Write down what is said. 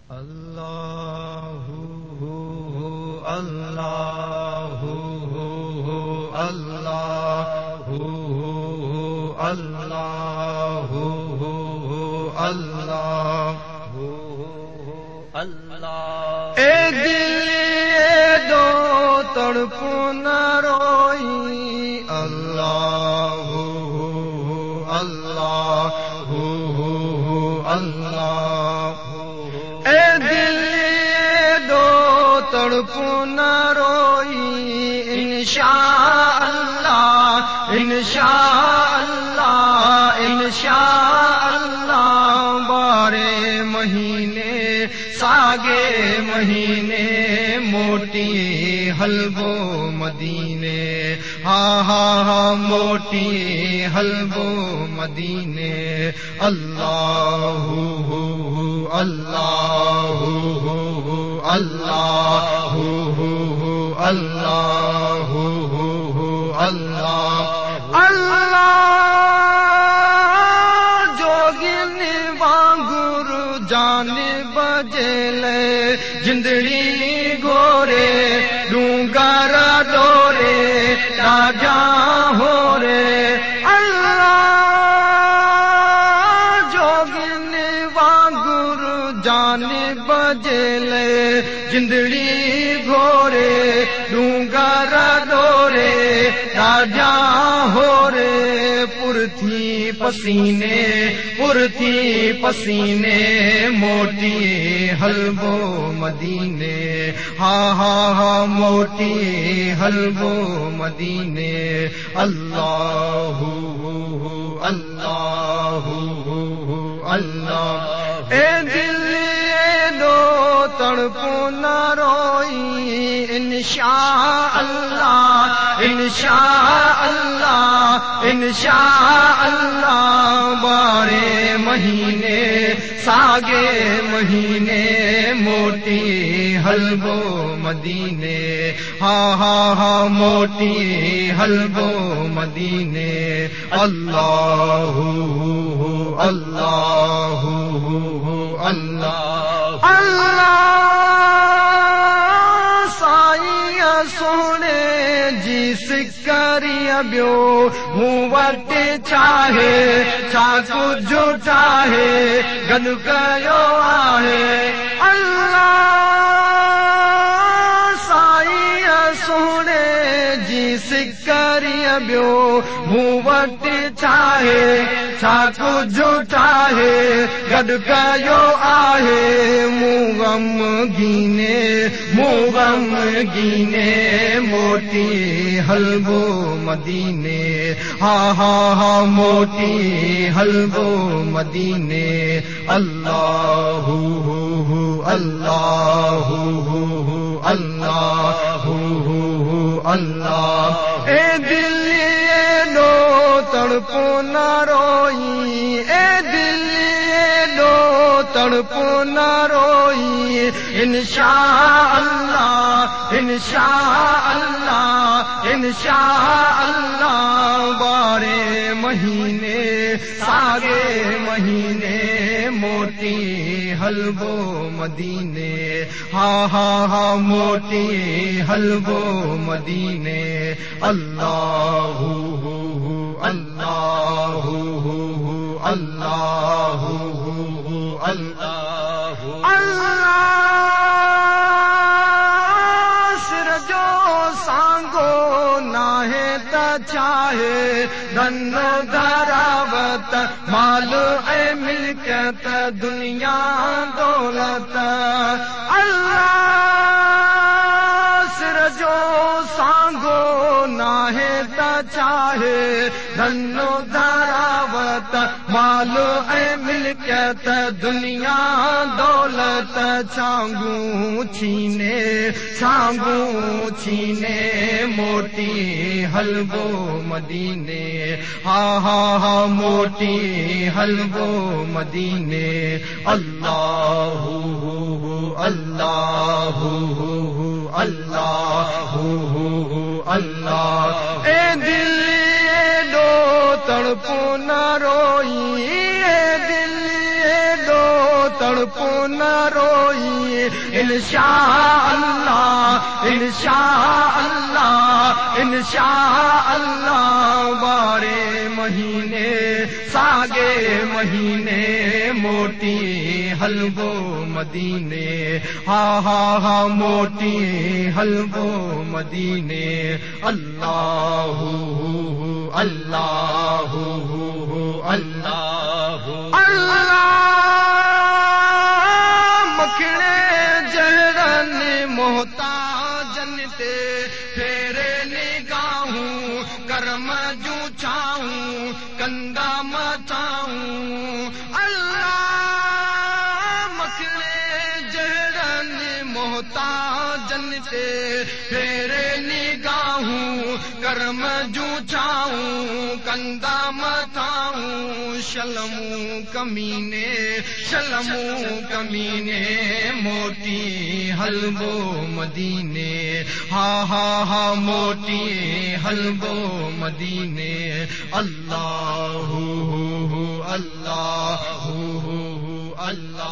अल्लाहु अल्लाहु अल्लाहु अल्लाहु अल्लाहु अल्लाह। ए दिल दो तड़पो न रोई अल्लाहु अल्लाहु अल्लाहु। ए दिल दो तड़पो न रोई इंशाअल्लाह इंशाअल्लाह इंशाअल्लाह। बारे महीने सागे महीने मोटी हलवो मदीने हा हा हा मोटी हलवो मदीने। अल्लाहु अल्लाहु अल्लाहु अल्लाहु अल्लाह अल्लाह। जोगिन वांगुरु जान बजेले जिंदड़ी गोरे डूंगर डोरे राजा हो रे अल्लाह। जोगिन वांगुरु जान बजेले जिंदड़ी गोरे डूंगर डोरे राजा हो रे। पुरथी पसीने मोटी हलवो मदीने हा हा हा मोटी हलवो मदीने। अल्लाहु अल्लाहु अल्लाह। ए दिल दो तड़पो न रोई इंशाअल्लाह इंशाअल्लाह इंशाअल्लाह। बारे महीने सागे महीने मोटी हलवो मदीने हा हा हा मोटी हलवो मदीने। अल्लाहु अल्लाहु अल्लाह अल्लाह। साईं सोने जी सिकरिया बियो मूं वटि चाहे छा कुझ चाहे गॾु कयो आहे अल्लाह। साईं सोने जी सिकरिया बियो मूं वटि चाहे छा कुझ चाहे गॾु कयो आहे। मूं गम गीने मोटी हलवो मदीने हा हा हा मोटी हलवो मदीने। अल्लाहु अल्लाहु अल्लाहु अल्लाह। ए दिल दो तड़पो न रोई ए दिल दो तड़पो न रोई इंशाअल्लाह इंशाअल्लाह इंशाअल्लाह। बारे महीने सागे महीने मोटी हलवो मदीने हा हा हा मोटी हलवो मदीने। अल्लाहु अल्लाहु अल्लाहु अल्लाहु अल्लाह। सिर जो सांगो नाहे त चाहे धन धरावत माल ऐं मिल्कियत दुनिया दौलत अल्लाह। सिर जो सांगो नाहे त चाहे धन धरावत माल ऐं मिल्कियत दुनिया दौलत छांगू छीने मोटी हलवो मदीने हा हा हा मोटी हलवो मदीने। अल्लाहु अल्लाहु अल्लाहु अल्लाह। ए दिल दो तड़पो न रोई ए दिल दो तड़पो न रोई इंशा अल्लाह इंशा अल्लाह इंशा अल्लाह बारे महीने सागे महीने मोटी हलवो मदीने हा हा हा मोटी हलवो मदीने अल्लाह अल्लाह अल्लाह अल्लाह मखणे जहरन मोहताजन ते फेरे निगाहूं करम जूं छाऊं कंदा मचाऊं अल्लाह मखणे जहरन मोहताजन ते फेरे निगाहूं करम जूं छाऊं कंदा मचाऊं शलमूं कमीने मोटी हलवो मदीने हा हा हा मोटी हलवो मदीने अल्लाह अल्लाह अल्लाह